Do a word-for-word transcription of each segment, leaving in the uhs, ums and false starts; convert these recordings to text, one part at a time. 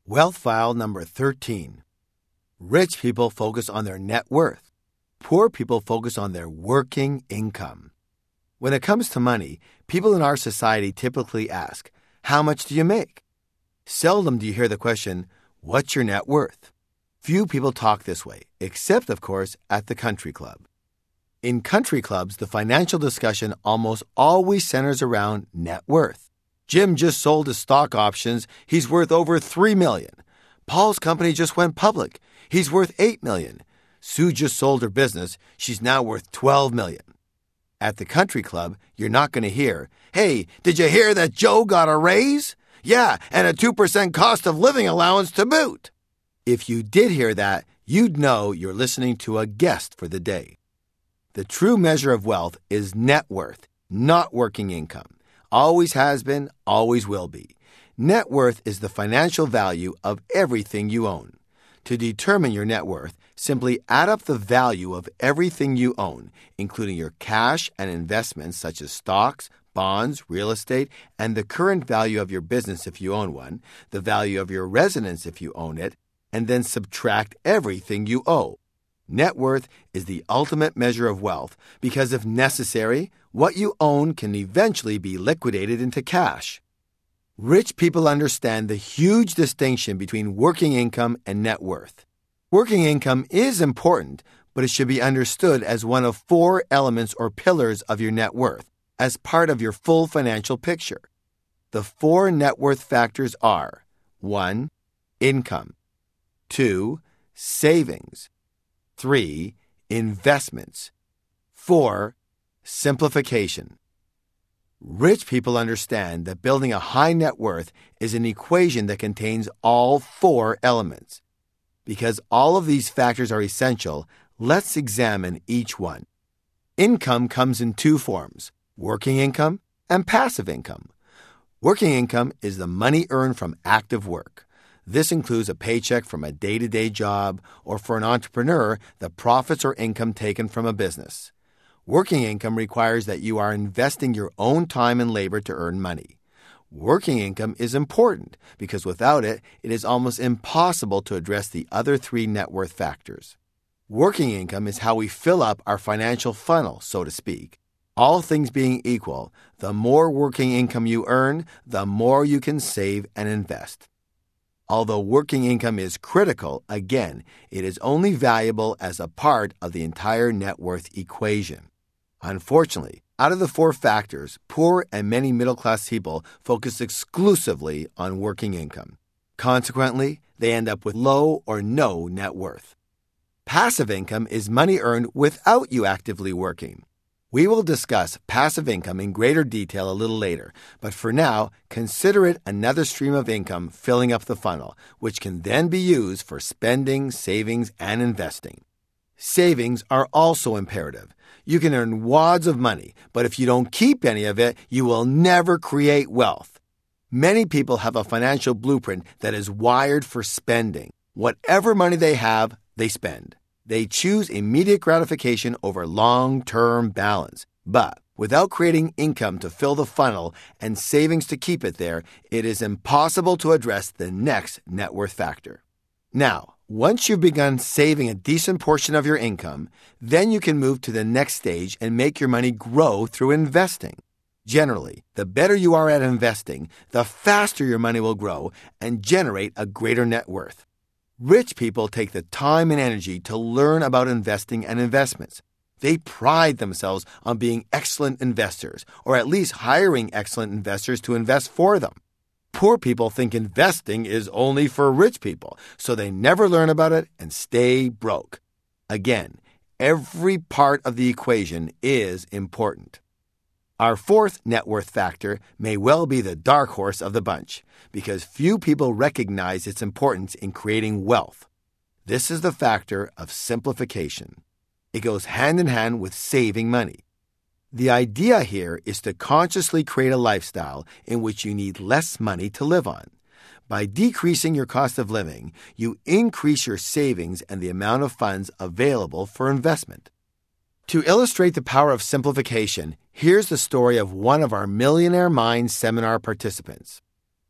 Wealth file number thirteen. Rich people focus on their net worth. Poor people focus on their working income. When it comes to money, people in our society typically ask, how much do you make? Seldom do you hear the question, what's your net worth? Few people talk this way, except, of course, at the country club. In country clubs, the financial discussion almost always centers around net worth. Jim just sold his stock options. He's worth over three million dollars. Paul's company just went public. He's worth eight million dollars. Sue just sold her business. She's now worth twelve million dollars. At the country club, you're not going to hear, hey, did you hear that Joe got a raise? Yeah, and a two percent cost of living allowance to boot. If you did hear that, you'd know you're listening to a guest for the day. The true measure of wealth is net worth, not working income. Always has been, always will be. Net worth is the financial value of everything you own. To determine your net worth, simply add up the value of everything you own, including your cash and investments such as stocks, bonds, real estate, and the current value of your business if you own one, the value of your residence if you own it, and then subtract everything you owe. Net worth is the ultimate measure of wealth because if necessary, what you own can eventually be liquidated into cash. Rich people understand the huge distinction between working income and net worth. Working income is important, but it should be understood as one of four elements or pillars of your net worth, as part of your full financial picture. The four net worth factors are one. Income, two. Savings, three. Investments, four. Simplification. Rich people understand that building a high net worth is an equation that contains all four elements. Because all of these factors are essential, let's examine each one. Income comes in two forms, working income and passive income. Working income is the money earned from active work. This includes a paycheck from a day-to-day job, or for an entrepreneur, the profits or income taken from a business. Working income requires that you are investing your own time and labor to earn money. Working income is important because without it, it is almost impossible to address the other three net worth factors. Working income is how we fill up our financial funnel, so to speak. All things being equal, the more working income you earn, the more you can save and invest. Although working income is critical, again, it is only valuable as a part of the entire net worth equation. Unfortunately, out of the four factors, poor and many middle-class people focus exclusively on working income. Consequently, they end up with low or no net worth. Passive income is money earned without you actively working. We will discuss passive income in greater detail a little later, but for now, consider it another stream of income filling up the funnel, which can then be used for spending, savings, and investing. Savings are also imperative. You can earn wads of money, but if you don't keep any of it, you will never create wealth. Many people have a financial blueprint that is wired for spending. Whatever money they have, they spend. They choose immediate gratification over long-term balance. But without creating income to fill the funnel and savings to keep it there, it is impossible to address the next net worth factor. Now, once you've begun saving a decent portion of your income, then you can move to the next stage and make your money grow through investing. Generally, the better you are at investing, the faster your money will grow and generate a greater net worth. Rich people take the time and energy to learn about investing and investments. They pride themselves on being excellent investors, or at least hiring excellent investors to invest for them. Poor people think investing is only for rich people, so they never learn about it and stay broke. Again, every part of the equation is important. Our fourth net worth factor may well be the dark horse of the bunch, because few people recognize its importance in creating wealth. This is the factor of simplification. It goes hand in hand with saving money. The idea here is to consciously create a lifestyle in which you need less money to live on. By decreasing your cost of living, you increase your savings and the amount of funds available for investment. To illustrate the power of simplification, here's the story of one of our Millionaire Minds seminar participants.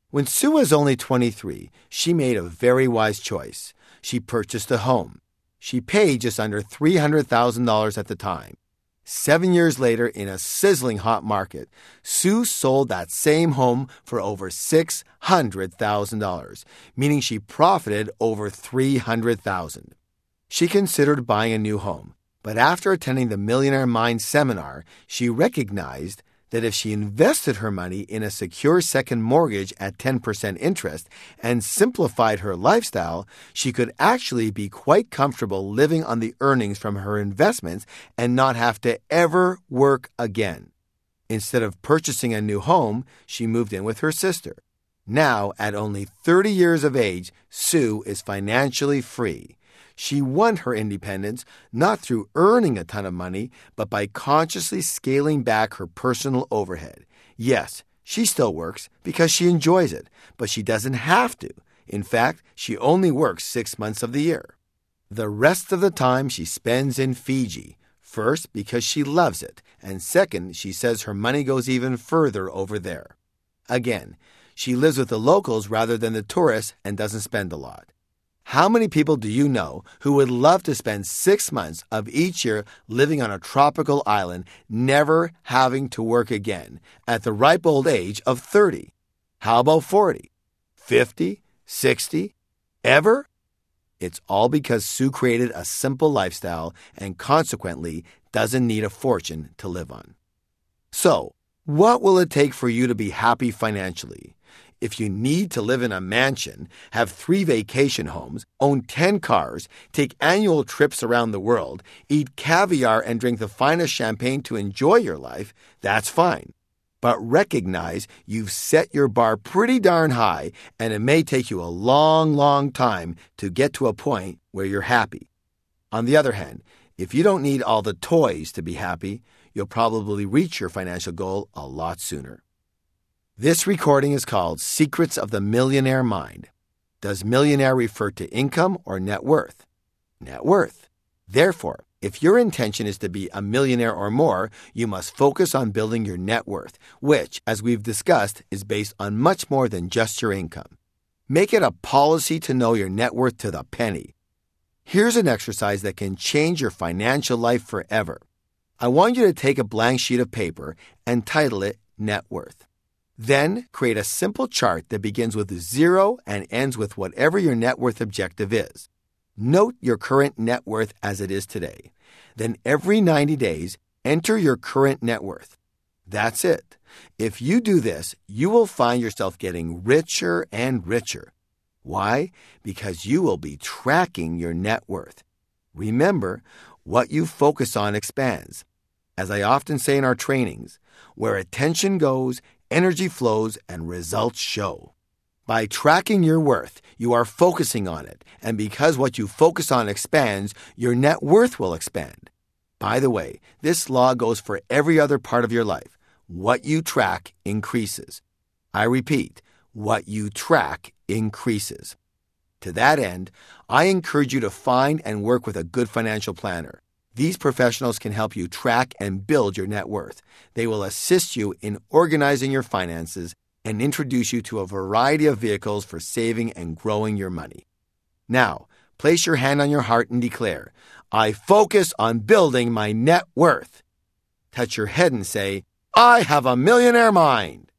When Sue was only twenty-three, she made a very wise choice. She purchased a home. She paid just under three hundred thousand dollars at the time. Seven years later, in a sizzling hot market, Sue sold that same home for over six hundred thousand dollars, meaning she profited over three hundred thousand dollars. She considered buying a new home, but after attending the Millionaire Mind seminar, she recognized that if she invested her money in a secure second mortgage at ten percent interest and simplified her lifestyle, she could actually be quite comfortable living on the earnings from her investments and not have to ever work again. Instead of purchasing a new home, she moved in with her sister. Now, at only thirty years of age, Sue is financially free. She won her independence not through earning a ton of money, but by consciously scaling back her personal overhead. Yes, she still works because she enjoys it, but she doesn't have to. In fact, she only works six months of the year. The rest of the time she spends in Fiji. First, because she loves it, and second, she says her money goes even further over there. Again, she lives with the locals rather than the tourists and doesn't spend a lot. How many people do you know who would love to spend six months of each year living on a tropical island, never having to work again, at the ripe old age of thirty? How about forty? fifty? sixty? Ever? It's all because Sue created a simple lifestyle and consequently doesn't need a fortune to live on. So, what will it take for you to be happy financially? If you need to live in a mansion, have three vacation homes, own ten cars, take annual trips around the world, eat caviar and drink the finest champagne to enjoy your life, that's fine. But recognize you've set your bar pretty darn high, and it may take you a long, long time to get to a point where you're happy. On the other hand, if you don't need all the toys to be happy, you'll probably reach your financial goal a lot sooner. This recording is called Secrets of the Millionaire Mind. Does millionaire refer to income or net worth? Net worth. Therefore, if your intention is to be a millionaire or more, you must focus on building your net worth, which, as we've discussed, is based on much more than just your income. Make it a policy to know your net worth to the penny. Here's an exercise that can change your financial life forever. I want you to take a blank sheet of paper and title it Net Worth. Then, create a simple chart that begins with zero and ends with whatever your net worth objective is. Note your current net worth as it is today. Then, every ninety days, enter your current net worth. That's it. If you do this, you will find yourself getting richer and richer. Why? Because you will be tracking your net worth. Remember, what you focus on expands. As I often say in our trainings, where attention goes, energy flows, and results show. By tracking your worth, you are focusing on it, and because what you focus on expands, your net worth will expand. By the way, this law goes for every other part of your life. What you track increases. I repeat, what you track increases. To that end, I encourage you to find and work with a good financial planner. These professionals can help you track and build your net worth. They will assist you in organizing your finances and introduce you to a variety of vehicles for saving and growing your money. Now, place your hand on your heart and declare, I focus on building my net worth. Touch your head and say, I have a millionaire mind.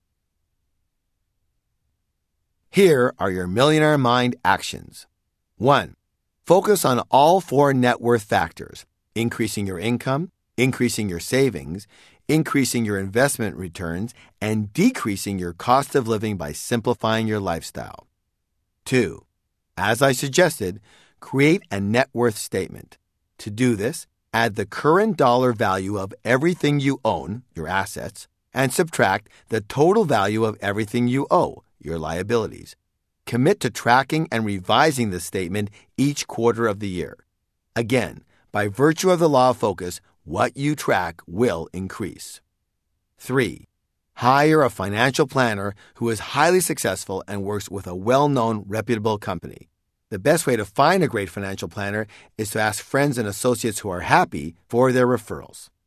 Here are your millionaire mind actions. One, focus on all four net worth factors. Increasing your income, increasing your savings, increasing your investment returns, and decreasing your cost of living by simplifying your lifestyle. Two, as I suggested, create a net worth statement. To do this, add the current dollar value of everything you own, your assets, and subtract the total value of everything you owe, your liabilities. Commit to tracking and revising the statement each quarter of the year. Again, by virtue of the law of focus, what you track will increase. Three, hire a financial planner who is highly successful and works with a well-known, reputable company. The best way to find a great financial planner is to ask friends and associates who are happy for their referrals.